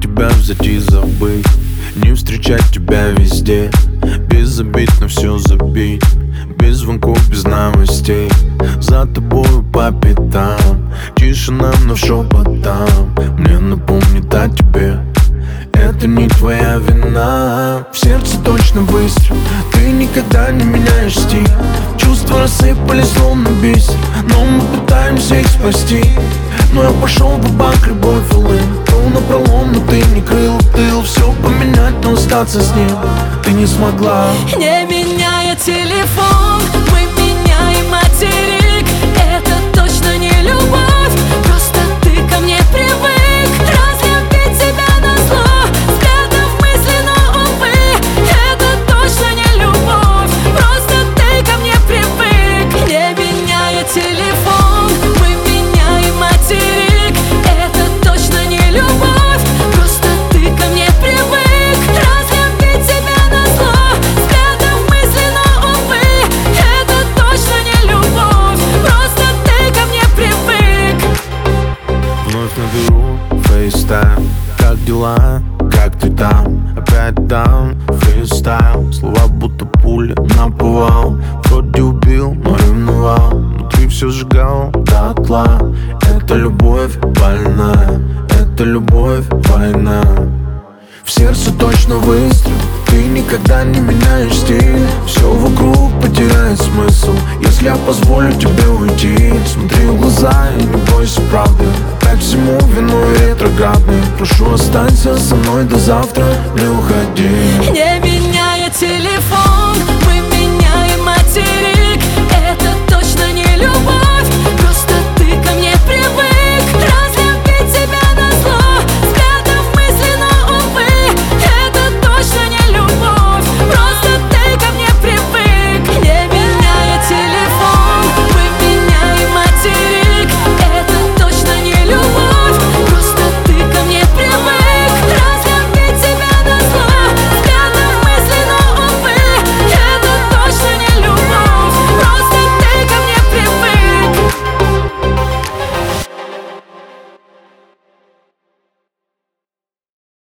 тебя взять и забыть, не встречать тебя везде, без обид на все забить, без звонков, без новостей, за тобою по пятам, тишина, но шепотом мне напомнит о тебе. Это не твоя вина. В сердце точно выстрел, ты никогда не меняешь стиль. Чувства рассыпались словно бисер, но мы пытаемся их спасти. Но я пошел в банк, любовь улыб, крыл напролом, но ты не крыл тыл. Все поменять, но остаться с ним ты не смогла. Не меняя телефон, мы меняем материк. Это точно не любовь, просто ты ко мне привык. Разлюбить тебя назло, взглядом мысленно, увы. Это точно не любовь, просто ты ко мне привык. Не меняя телефон, мы меняем материк. Это точно не любовь, просто ты ко мне привык. Разлюбить тебя назло, взглядом мысленно, увы. Это точно не любовь, просто ты ко мне привык. Вновь наберу FaceTime. Как дела? Как ты там? Опять там фристайл. Слова будто пуля наповал. Вроде убил, но ревновал. Внутри все сжигал дотла. Это любовь больная, это любовь война. В сердце точно выстрел, ты никогда не меняешь стиль. Все вокруг потеряет смысл, если я позволю тебе уйти. Смотри в глаза и не бойся правды, опять всему виной ретроградный. Прошу, останься со мной до завтра, не уходи.